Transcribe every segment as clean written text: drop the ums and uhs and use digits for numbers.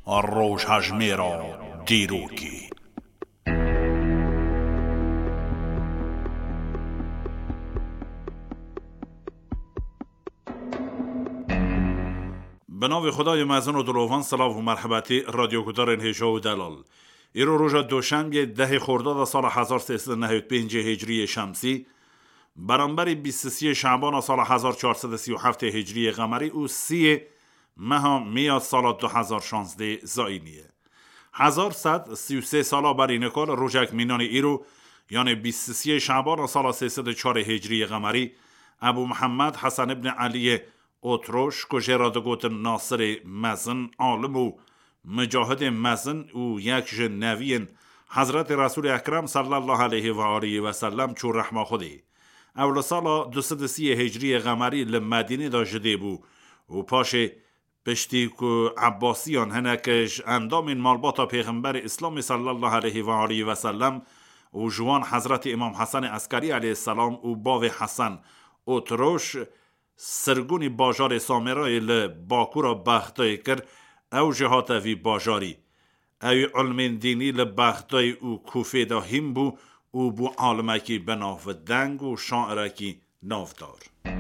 روشهجمی را دیروکی. به نام خدای مزن و دروان. سلام و مرحبتی رادیو گدار هیجا و دلال. ایرو روز دوشنبه 10 خرداد سال 1395 هجری شمسی برابر 23 شعبان سال 1437 هجری قمری و 30 ماه میاد سال 2016 زاینیه. 1133 سال بر این کال روزک مینان ایرو یعنی 23 شعبان سال 304 هجری قمری ابو محمد حسن ابن علی اتروش که را دگوت ناصر مزن عالم و مجاهد مزن و یک نوین حضرت رسول اکرم صلی الله علیه و آله و سلم چون رحمه خودی اول سال 230 هجری قمری لمدینه داشته بو و پاش پشتی که عباسیان هنکش اندام مالباتا پیغمبر اسلام صلی الله علیه و آله و سلم و جوان حضرت امام حسن عسکری علیه السلام و باو حسن اتروش سرگونی باجار سامرای لباکو را بختای کرد او جهاتوی باجاری اوی علم دینی لبختای او کوفه دا هم بو او بو عالمکی بناف دنگ و شاعرکی نافدار.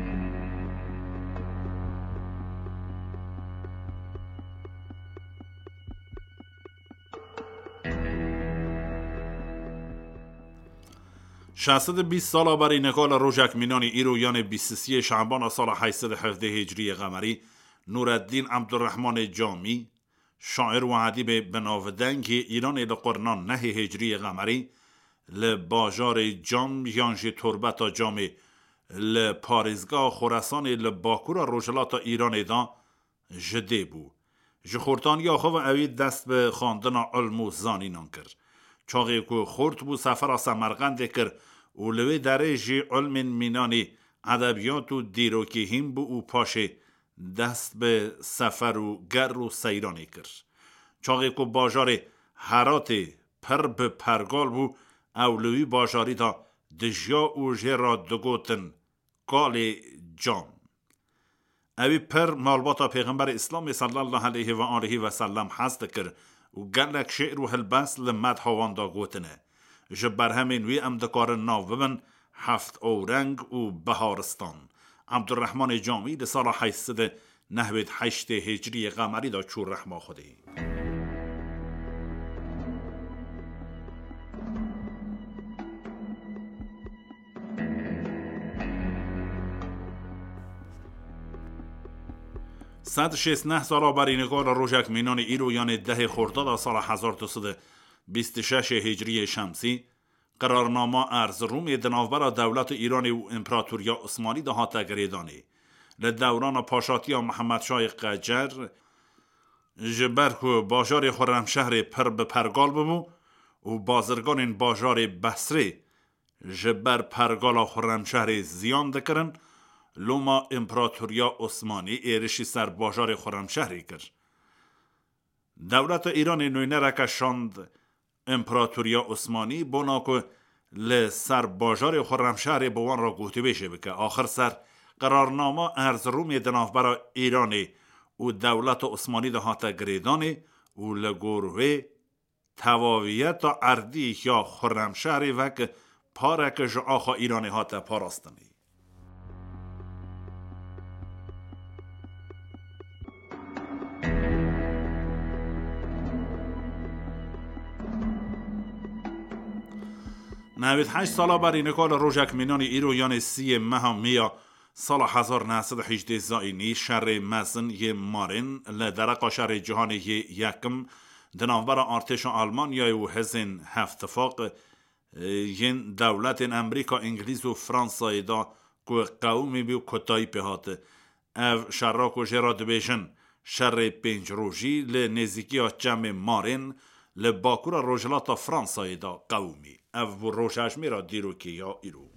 شصد 20 سال برای نکال روزک مینان ایرو یعنی 23 شعبان سال 817 هجری قمری نورالدین عبدالرحمن جامی شاعر و ادیب بناودنگ ایران لقرنان 9 هجری قمری لباجار جام یانج تربتا جام لپارزگاه خراسان لباکورا روجلاتا ایران دا جده بو جخورتان یا خو اوید دست به خواندن علم و زانینان کرد چاقی که خورد بو سفر سمرقند کرد و لوی درجه علم مینانی ادبیات و دیروکی هم بو و پاشه دست به سفر و گر و سیرانی کرد چاقی که باجار هرات پر به پرگال بو اولوی باجاری تا دجیا و جرا دگوتن قال جام اوی پر مالباتا پیغمبر اسلام صلی الله علیه و آله و سلم هست کرد و گلک شعر و هلبس لمدح واندا گوتنه جبر همین وی امدکار ناو ببن هفت اورنگ و بهارستان عبدالرحمن جامی ده سال 898 هجری قمری دا چور رحمه خودی. صد 16 سال بر اینگار روزک مینان ایرو یعنی 10 خرداد سال 1226 هجری شمسی قرارنامه ارزروم دناوبر دولت ایران و امپراتوریا عثمانی ده هاته گریدانی لدوران پاشاتی محمد شاه قجر جبر که باجار خرمشهر پر به پرگال بمو و بازرگان این باجار بصره جبر پرگال خرمشهر زیان دکرن لوما امپراتوریا عثمانی ایرشی سر باجار خرمشهری کرد. دولت ایران نوینه را کشاند امپراتوریا عثمانی بنا که لسر باجار خرمشهر بوان را گوتی بشه بکه آخر سر قرارنامه ارزروم دنافبر ایرانی و دولت عثمانی ده هاته گریدانی و لگوروه تواویت اردی یا خرمشهری وک پارک جعاخا ایرانی هاته پاراستنی. نوید 8 سال بر این کال روزک مینان ایرو یعنی 30 ماه میا سال 1918 زاینی شهر مزن ی مارین لدرقا شهر جهانی یکم دناوبر ارتش آلمانیای و هزین هفتفاق ین دولت امریکا انگلیس و فرانسای دا که قومی بیو کتایی پیهات او شهر که جراد بیشن شهر پنج روژی لنزیکی جمع مارین لباکور روجلات فرانسای دا قومی او روشهجمی را دیروکی یا ایرو.